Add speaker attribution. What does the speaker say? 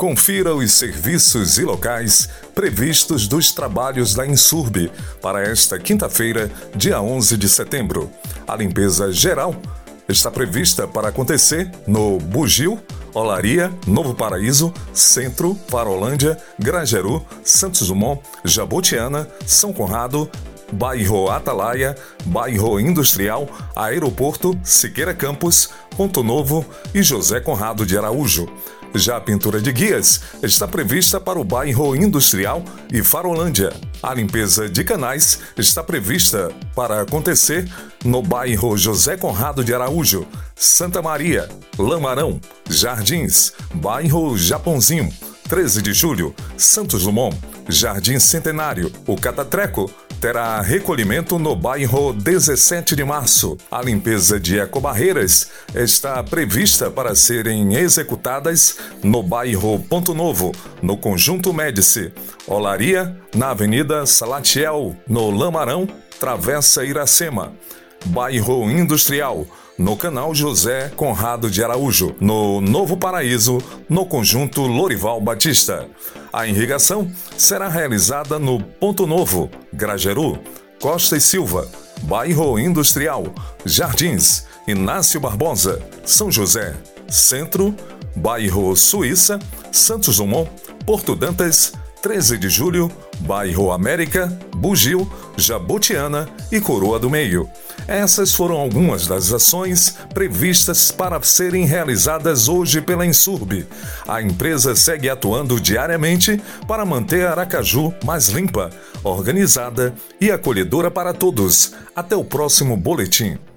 Speaker 1: Confira os serviços e locais previstos dos trabalhos da Insurb para esta quinta-feira, dia 11 de setembro. A limpeza geral está prevista para acontecer no Bugio, Olaria, Novo Paraíso, Centro, Farolândia, Grajaru, Santos Dumont, Jabotiana, São Conrado, Bairro Atalaia, Bairro Industrial, Aeroporto, Siqueira Campos, Ponto Novo e José Conrado de Araújo. Já a pintura de guias está prevista para o bairro Industrial e Farolândia. A limpeza de canais está prevista para acontecer no bairro José Conrado de Araújo, Santa Maria, Lamarão, Jardins, bairro Japãozinho, 13 de Julho, Santos Dumont, Jardim Centenário. O Catatreco terá recolhimento no bairro 17 de Março. A limpeza de ecobarreiras está prevista para serem executadas no bairro Ponto Novo, no Conjunto Médici. Olaria, na Avenida Salatiel, no Lamarão, Travessa Iracema. Bairro Industrial, no Canal José Conrado de Araújo, no Novo Paraíso, no Conjunto Lorival Batista. A irrigação será realizada no Ponto Novo, Grajaru, Costa e Silva, Bairro Industrial, Jardins, Inácio Barbosa, São José, Centro, Bairro Suíça, Santos Dumont, Porto Dantas, 13 de Julho, Bairro América, Bugio, Jabotiana e Coroa do Meio. Essas foram algumas das ações previstas para serem realizadas hoje pela Insurb. A empresa segue atuando diariamente para manter Aracaju mais limpa, organizada e acolhedora para todos. Até o próximo boletim.